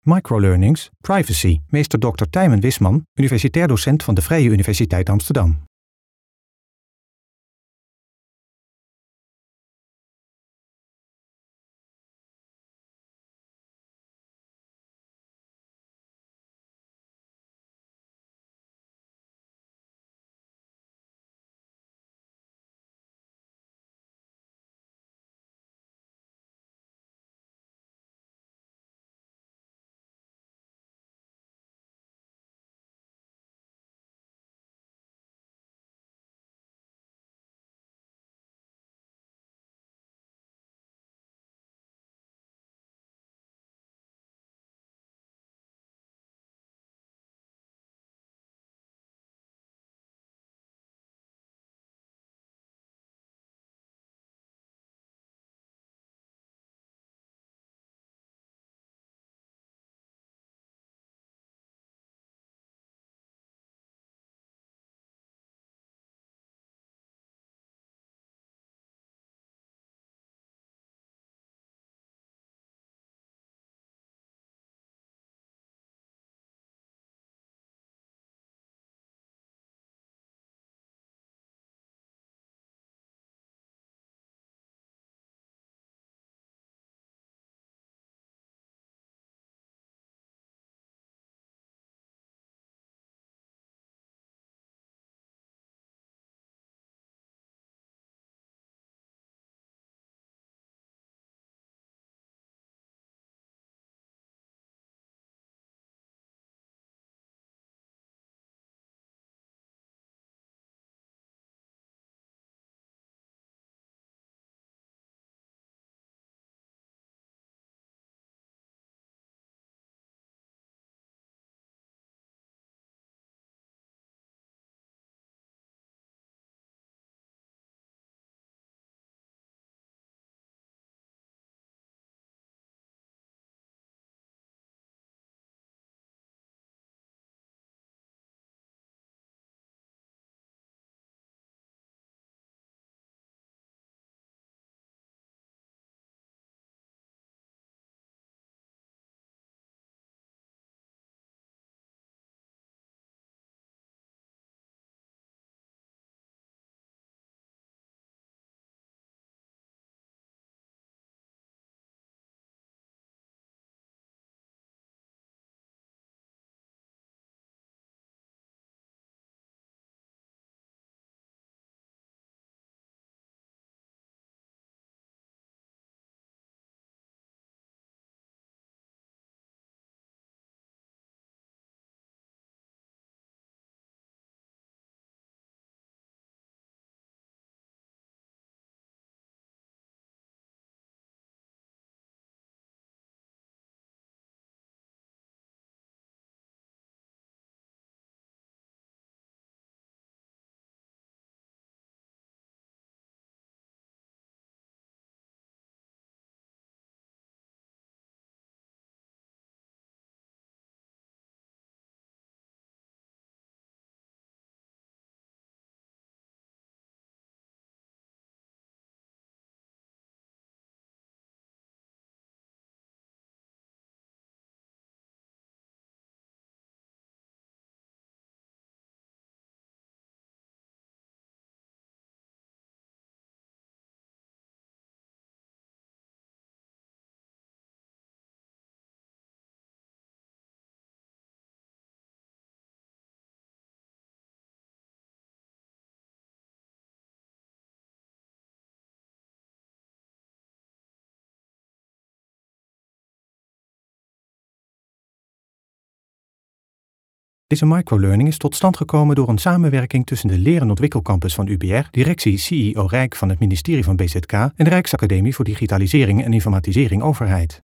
Microlearnings, privacy, meester Dr. Tijmen Wisman, universitair docent van de Vrije Universiteit Amsterdam. Deze microlearning is tot stand gekomen door een samenwerking tussen de Leer- en Ontwikkelcampus van UBR, directie CEO Rijk van het ministerie van BZK en de Rijksacademie voor Digitalisering en Informatisering Overheid.